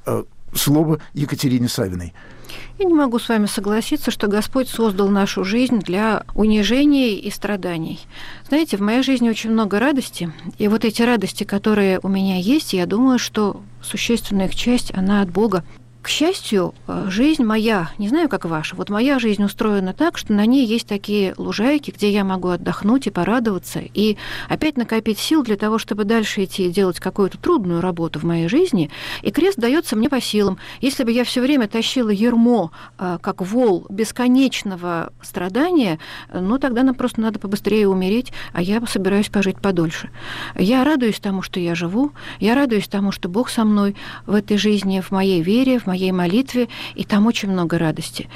Слово Екатерине Савиной. Я не могу с вами согласиться, что Господь создал нашу жизнь для унижения и страданий. Знаете, в моей жизни очень много радости, и вот эти радости, которые у меня есть, я думаю, что существенная их часть, она от Бога. К счастью, жизнь моя, не знаю, как ваша, вот моя жизнь устроена так, что на ней есть такие лужайки, где я могу отдохнуть и порадоваться, и опять накопить сил для того, чтобы дальше идти и делать какую-то трудную работу в моей жизни, и крест дается мне по силам. Если бы я все время тащила ярмо, как вол бесконечного страдания, ну, тогда нам просто надо побыстрее умереть, а я собираюсь пожить подольше. Я радуюсь тому, что я живу, я радуюсь тому, что Бог со мной в этой жизни, в моей вере, в моей моей молитве, и там очень много радости.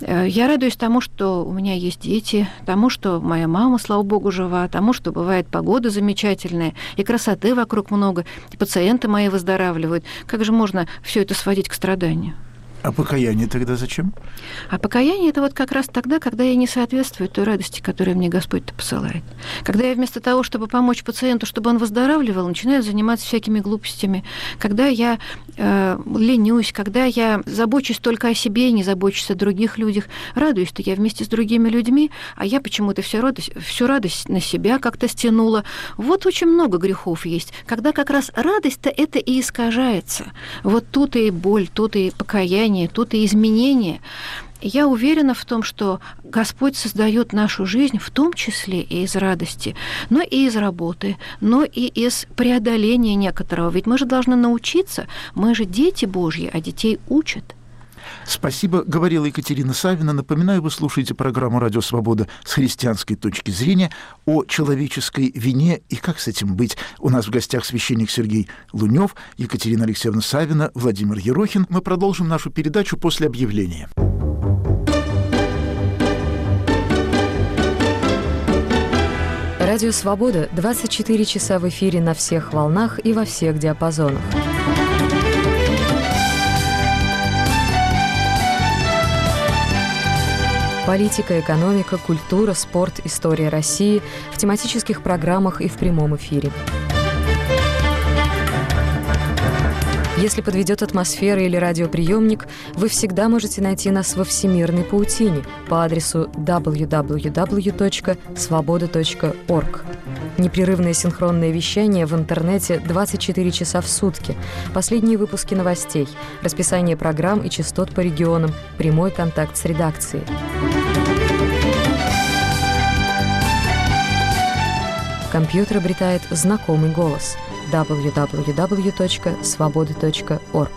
Я радуюсь тому, что у меня есть дети, тому, что моя мама, слава Богу, жива, тому, что бывает погода замечательная, и красоты вокруг много, и пациенты мои выздоравливают. Как же можно все это сводить к страданию? А покаяние тогда зачем? А покаяние – это вот как раз тогда, когда я не соответствую той радости, которую мне Господь-то посылает. Когда я вместо того, чтобы помочь пациенту, чтобы он выздоравливал, начинаю заниматься всякими глупостями. Когда я э, ленюсь, когда я забочусь только о себе и не забочусь о других людях. Радуюсь-то я вместе с другими людьми, а я почему-то всю радость, всю радость на себя как-то стянула. Вот очень много грехов есть, когда как раз радость-то это и искажается. Вот тут и боль, тут и покаяние, тут и изменения. Я уверена в том, что Господь создает нашу жизнь в том числе и из радости, но и из работы, но и из преодоления некоторого. Ведь мы же должны научиться, мы же дети Божьи, а детей учат. Спасибо, говорила Екатерина Савина. Напоминаю, вы слушаете программу «Радио Свобода» с христианской точки зрения о человеческой вине и как с этим быть. У нас в гостях священник Сергей Лунёв, Екатерина Алексеевна Савина, Владимир Ерохин. Мы продолжим нашу передачу после объявления. Радио Свобода двадцать четыре часа в эфире на всех волнах и во всех диапазонах. Политика, экономика, культура, спорт, история России в тематических программах и в прямом эфире. Если подведет атмосфера или радиоприемник, вы всегда можете найти нас во всемирной паутине по адресу дабл ю дабл ю дабл ю точка свобода точка орг. Непрерывное синхронное вещание в интернете двадцать четыре часа в сутки, последние выпуски новостей, расписание программ и частот по регионам, прямой контакт с редакцией. Компьютер обретает знакомый голос – дабл ю дабл ю дабл ю точка свобода точка орг.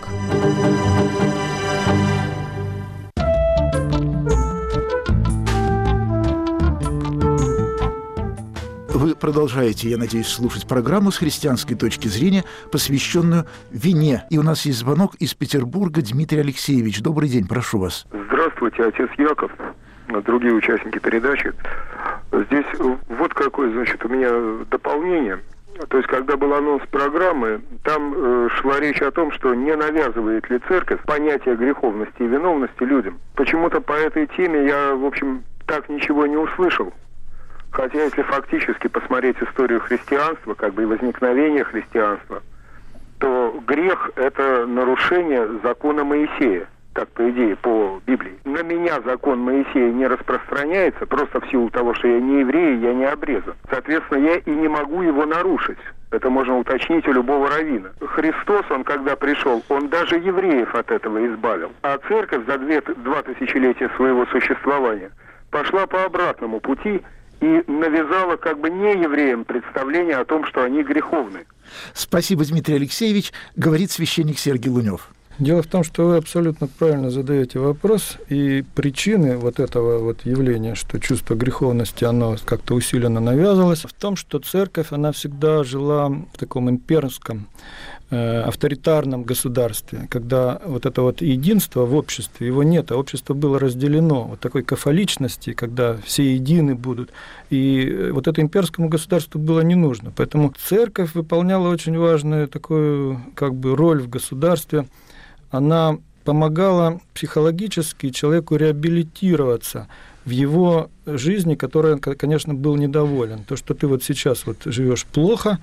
Вы продолжаете, я надеюсь, слушать программу с христианской точки зрения, посвященную вине. И у нас есть звонок из Петербурга. Дмитрий Алексеевич, добрый день, прошу вас. Здравствуйте, отец Яков, другие участники передачи. Здесь вот какое, значит, у меня дополнение. То есть, когда был анонс программы, там э, шла речь о том, что не навязывает ли церковь понятие греховности и виновности людям. Почему-то по этой теме я, в общем, так ничего не услышал. Хотя, если фактически посмотреть историю христианства, как бы и возникновение христианства, то грех – это нарушение закона Моисея. Так, по идее, по Библии. На меня закон Моисея не распространяется, просто в силу того, что я не еврей, я не обрезан. Соответственно, я и не могу его нарушить. Это можно уточнить у любого раввина. Христос, он когда пришел, он даже евреев от этого избавил. А церковь за две, два тысячелетия своего существования пошла по обратному пути и навязала как бы не евреям представление о том, что они греховны. Спасибо, Дмитрий Алексеевич, говорит священник Сергей Лунёв. Дело в том, что вы абсолютно правильно задаете вопрос, и причины вот этого вот явления, что чувство греховности, оно как-то усиленно навязывалось, в том, что церковь, она всегда жила в таком имперском, э, авторитарном государстве, когда вот это вот единство в обществе, его нет, а общество было разделено, вот такой кафоличности, когда все едины будут, и вот это имперскому государству было не нужно, поэтому церковь выполняла очень важную такую как бы роль в государстве. Она помогала психологически человеку реабилитироваться в его жизни, которой, конечно, был недоволен. То, что ты вот сейчас вот живешь плохо,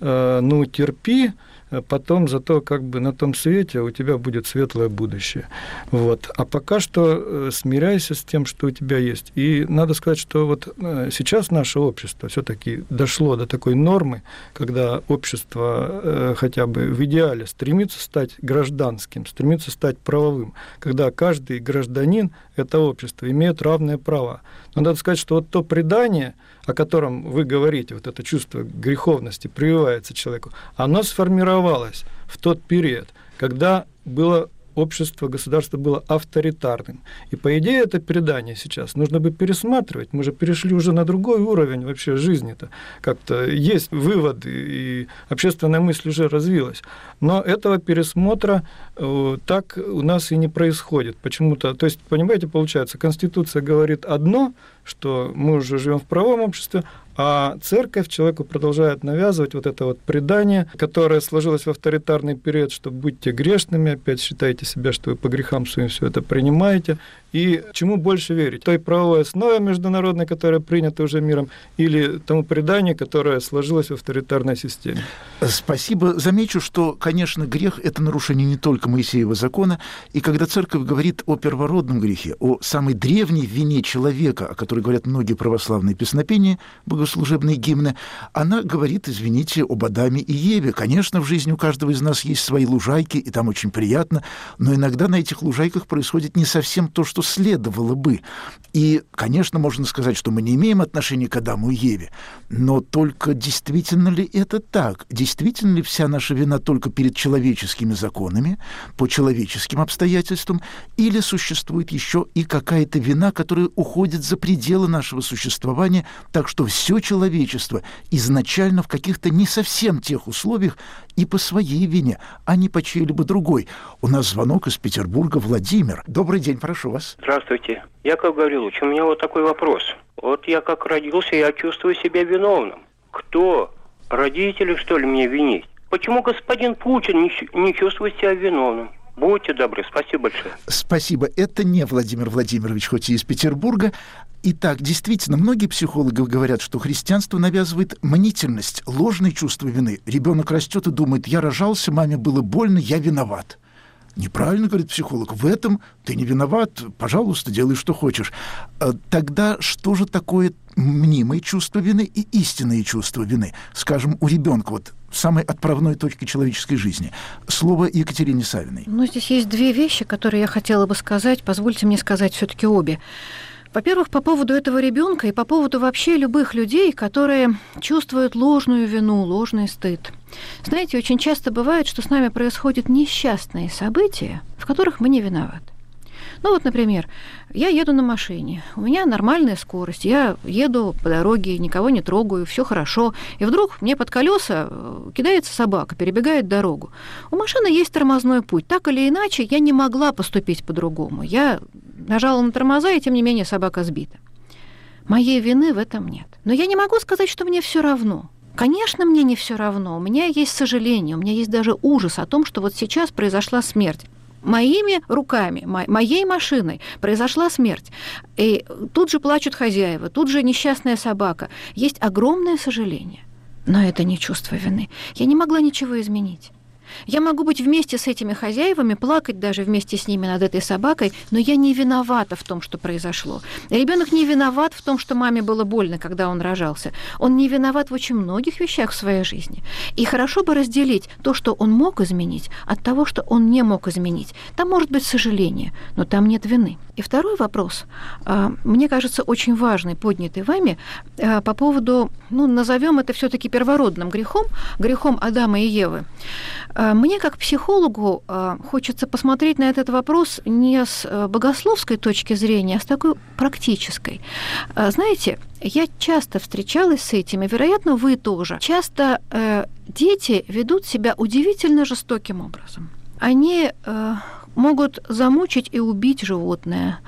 ну, терпи, потом зато как бы на том свете у тебя будет светлое будущее. Вот. А пока что смиряйся с тем, что у тебя есть. И надо сказать, что вот сейчас наше общество все-таки дошло до такой нормы, когда общество хотя бы в идеале стремится стать гражданским, стремится стать правовым, когда каждый гражданин этого общества имеет равные права. Но надо сказать, что вот то предание, о котором вы говорите, вот это чувство греховности прививается человеку, оно сформировалось в тот период, когда было общество, государство было авторитарным. И, по идее, это предание сейчас нужно бы пересматривать. Мы же перешли уже на другой уровень вообще жизни-то. Как-то есть выводы, и общественная мысль уже развилась. Но этого пересмотра э, так у нас и не происходит. Почему-то, то есть, понимаете, получается, Конституция говорит одно, что мы уже живем в правовом обществе, а церковь человеку продолжает навязывать вот это вот предание, которое сложилось в авторитарный период, что будьте грешными, опять считайте себя, что вы по грехам своим все это принимаете. И чему больше верить? Той правовой основе международной, которая принята уже миром, или тому преданию, которое сложилось в авторитарной системе? Спасибо. Замечу, что, конечно, грех – это нарушение не только Моисеева закона, и когда церковь говорит о первородном грехе, о самой древней вине человека, о которой говорят многие православные песнопения, богослужебные гимны, она говорит, извините, об Адаме и Еве. Конечно, в жизни у каждого из нас есть свои лужайки, и там очень приятно, но иногда на этих лужайках происходит не совсем то, что следовало бы. И, конечно, можно сказать, что мы не имеем отношения к Адаму и Еве, но только действительно ли это так? Действительно ли вся наша вина только перед человеческими законами, по человеческим обстоятельствам, или существует еще и какая-то вина, которая уходит за пределы нашего существования, так что все человечество изначально в каких-то не совсем тех условиях и по своей вине, а не по чьей-либо другой. У нас звонок из Петербурга. Владимир. Добрый день, прошу вас. Здравствуйте. Яков Гаврилович, у меня вот такой вопрос. Вот я как родился, я чувствую себя виновным. Кто? Родители, что ли, мне винить? Почему господин Путин не, не чувствует себя виновным? Будьте добры, спасибо большое. Спасибо. Это не Владимир Владимирович, хоть и из Петербурга. Итак, действительно, многие психологи говорят, что христианство навязывает мнительность, ложное чувство вины. Ребенок растет и думает: я рожался, маме было больно, я виноват. Неправильно, говорит психолог, в этом ты не виноват, пожалуйста, делай, что хочешь. Тогда что же такое мнимое чувство вины и истинное чувство вины? Скажем, у ребенка, вот в самой отправной точке человеческой жизни. Слово Екатерине Савиной. Ну, здесь есть две вещи, которые я хотела бы сказать. Позвольте мне сказать все-таки обе. Во-первых, по поводу этого ребенка и по поводу вообще любых людей, которые чувствуют ложную вину, ложный стыд. Знаете, очень часто бывает, что с нами происходят несчастные события, в которых мы не виноваты. Ну вот, например, я еду на машине, у меня нормальная скорость, я еду по дороге, никого не трогаю, все хорошо, и вдруг мне под колеса кидается собака, перебегает дорогу. У машины есть тормозной путь, так или иначе я не могла поступить по-другому. Я нажала на тормоза, и тем не менее собака сбита. Моей вины в этом нет. Но я не могу сказать, что мне все равно. Конечно, мне не все равно. У меня есть сожаление, у меня есть даже ужас о том, что вот сейчас произошла смерть. Моими руками, моей машиной произошла смерть. И тут же плачут хозяева, тут же несчастная собака. Есть огромное сожаление. Но это не чувство вины. Я не могла ничего изменить. Я могу быть вместе с этими хозяевами, плакать даже вместе с ними над этой собакой, но я не виновата в том, что произошло. Ребенок не виноват в том, что маме было больно, когда он рожался. Он не виноват в очень многих вещах в своей жизни. И хорошо бы разделить то, что он мог изменить, от того, что он не мог изменить. Там может быть сожаление, но там нет вины. И второй вопрос, мне кажется, очень важный, поднятый вами, по поводу, ну, назовем это все-таки первородным грехом, грехом Адама и Евы. Мне, как психологу, хочется посмотреть на этот вопрос не с богословской точки зрения, а с такой практической. Знаете, я часто встречалась с этим, и, вероятно, вы тоже. Часто дети ведут себя удивительно жестоким образом. Они могут замучить и убить животное.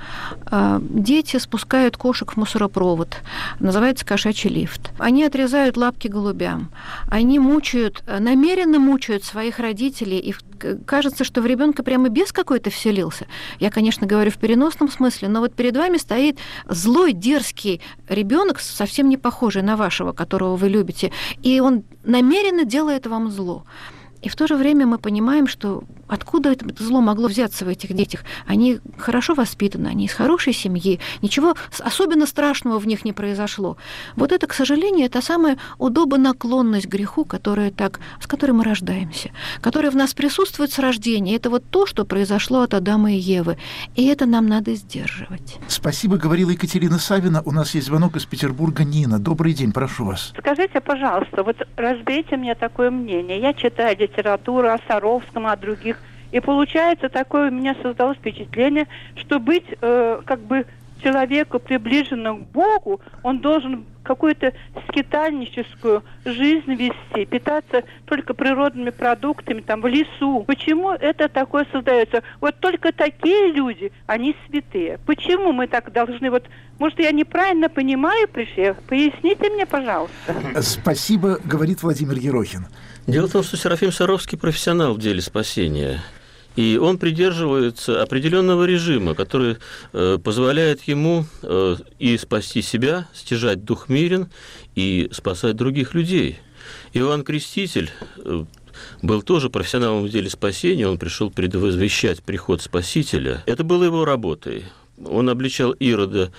Дети спускают кошек в мусоропровод. Называется кошачий лифт. Они отрезают лапки голубям. Они мучают, намеренно мучают своих родителей. И кажется, что в ребенка прямо бес какой-то вселился. Я, конечно, говорю в переносном смысле, но вот перед вами стоит злой, дерзкий ребенок, совсем не похожий на вашего, которого вы любите. И он намеренно делает вам зло. И в то же время мы понимаем, что откуда это зло могло взяться в этих детях. Они хорошо воспитаны, они из хорошей семьи, ничего особенно страшного в них не произошло. Вот это, к сожалению, это самая удобонаклонность к греху, которая так, с которой мы рождаемся, которая в нас присутствует с рождения. Это вот то, что произошло от Адама и Евы. И это нам надо сдерживать. Спасибо, говорила Екатерина Савина. У нас есть звонок из Петербурга. Нина, добрый день, прошу вас. Скажите, пожалуйста, вот разбейте мне такое мнение. Я читаю литературу о Саровском, о других. И получается, такое у меня создалось впечатление, что быть э, как бы человеку, приближенному к Богу, он должен какую-то скитальническую жизнь вести, питаться только природными продуктами, там, в лесу. Почему это такое создается? Вот только такие люди, они святые. Почему мы так должны? Вот, может, я неправильно понимаю, пришли? Поясните мне, пожалуйста. Спасибо, говорит Владимир Ерохин. Дело в том, что Серафим Саровский профессионал в деле спасения. И он придерживается определенного режима, который э, позволяет ему э, и спасти себя, стяжать дух мирен, и спасать других людей. Иоанн Креститель э, был тоже профессионалом в деле спасения, он пришел предвозвещать приход Спасителя. Это было его работой. Он обличал Ирода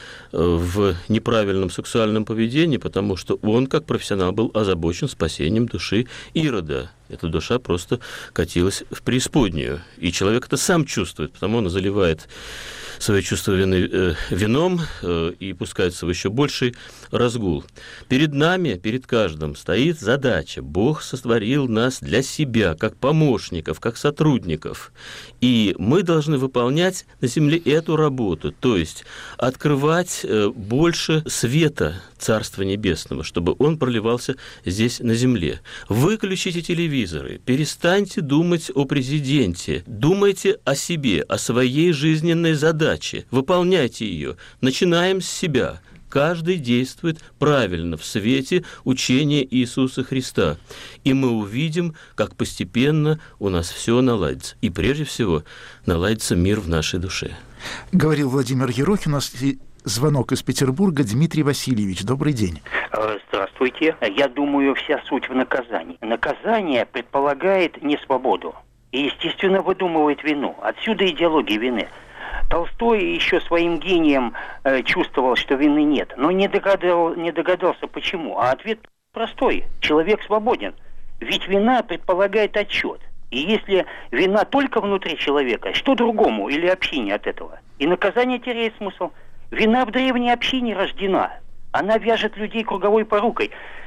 в неправильном сексуальном поведении, потому что он, как профессионал, был озабочен спасением души Ирода. Эта душа просто катилась в преисподнюю. И человек это сам чувствует, потому он заливает свое чувство вины э, вином э, и пускается в еще больший разгул. Перед нами, перед каждым стоит задача. Бог сотворил нас для себя, как помощников, как сотрудников. И мы должны выполнять на земле эту работу, то есть открывать э, больше света Царства Небесного, чтобы он проливался здесь на земле. Выключите телевизоры, перестаньте думать о президенте, думайте о себе, о своей жизненной задаче. Выполняйте ее. Начинаем с себя. Каждый действует правильно в свете учения Иисуса Христа. И мы увидим, как постепенно у нас все наладится. И прежде всего наладится мир в нашей душе. Говорил Владимир Ерохин. У нас звонок из Петербурга. Дмитрий Васильевич, добрый день. Здравствуйте. Я думаю, вся суть в наказании. Наказание предполагает не свободу. И, естественно, выдумывает вину. Отсюда идеология вины. Толстой еще своим гением э, чувствовал, что вины нет, но не, догадал, не догадался, почему. А ответ простой. Человек свободен. Ведь вина предполагает отчет. И если вина только внутри человека, что другому или общине от этого? И наказание теряет смысл. Вина в древней общине рождена. Она вяжет людей круговой порукой.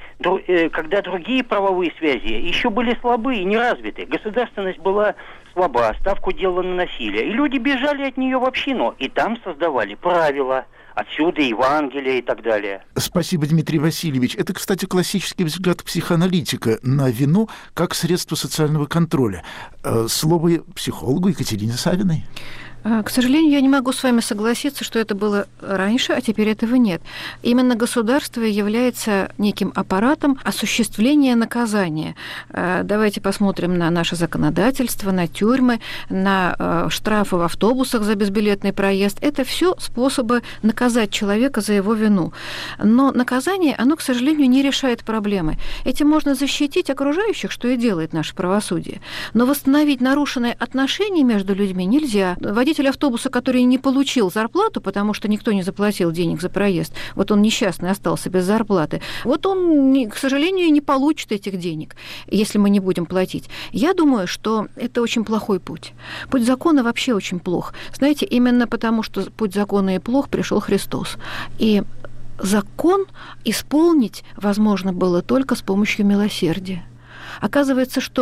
Когда другие правовые связи еще были слабы и неразвиты. Государственность была слаба, ставку делала на насилие. И люди бежали от нее в общину. И там создавали правила. Отсюда Евангелие и так далее. Спасибо, Дмитрий Васильевич. Это, кстати, классический взгляд психоаналитика на вину как средство социального контроля. Слово психологу Екатерине Савиной. К сожалению, я не могу с вами согласиться, что это было раньше, а теперь этого нет. Именно государство является неким аппаратом осуществления наказания. Давайте посмотрим на наше законодательство, на тюрьмы, на штрафы в автобусах за безбилетный проезд. Это все способы наказать человека за его вину. Но наказание, оно, к сожалению, не решает проблемы. Этим можно защитить окружающих, что и делает наше правосудие. Но восстановить нарушенные отношения между людьми нельзя. Водитель автобуса, который не получил зарплату, потому что никто не заплатил денег за проезд, вот он несчастный остался без зарплаты, вот он, к сожалению, не получит этих денег, если мы не будем платить. Я думаю, что это очень плохой путь. Путь закона вообще очень плох. Знаете, именно потому, что путь закона и плох, пришел Христос. И закон исполнить возможно было только с помощью милосердия. Оказывается, что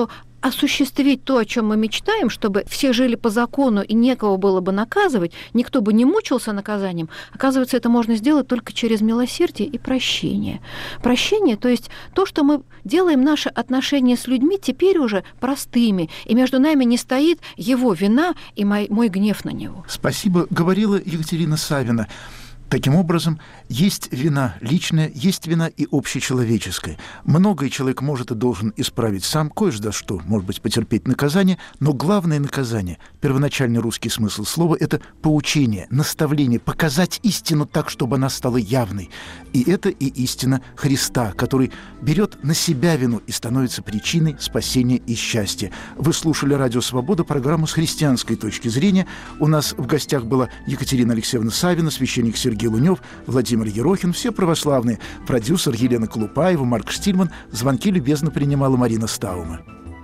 осуществить то, о чем мы мечтаем, чтобы все жили по закону и некого было бы наказывать, никто бы не мучился наказанием, оказывается, это можно сделать только через милосердие и прощение. Прощение, то есть то, что мы делаем наши отношения с людьми теперь уже простыми, и между нами не стоит его вина и мой, мой гнев на него. Спасибо, говорила Екатерина Савина. Таким образом, есть вина личная, есть вина и общечеловеческая. Многое человек может и должен исправить сам, кое-что, что, может быть, потерпеть наказание, но главное наказание, первоначальный русский смысл слова – это поучение, наставление, показать истину так, чтобы она стала явной. И это и истина Христа, который берет на себя вину и становится причиной спасения и счастья. Вы слушали «Радио Свобода», программу с христианской точки зрения. У нас в гостях была Екатерина Алексеевна Савина, священник Сергей Лунев, Владимир Ерохин, все православные, продюсер Елена Колупаева, Марк Штильман. Звонки любезно принимала Марина Стаума.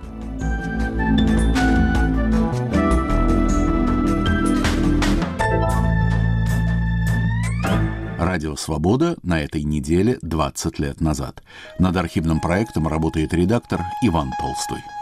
Радио «Свобода» на этой неделе двадцать лет назад. Над архивным проектом работает редактор Иван Толстой.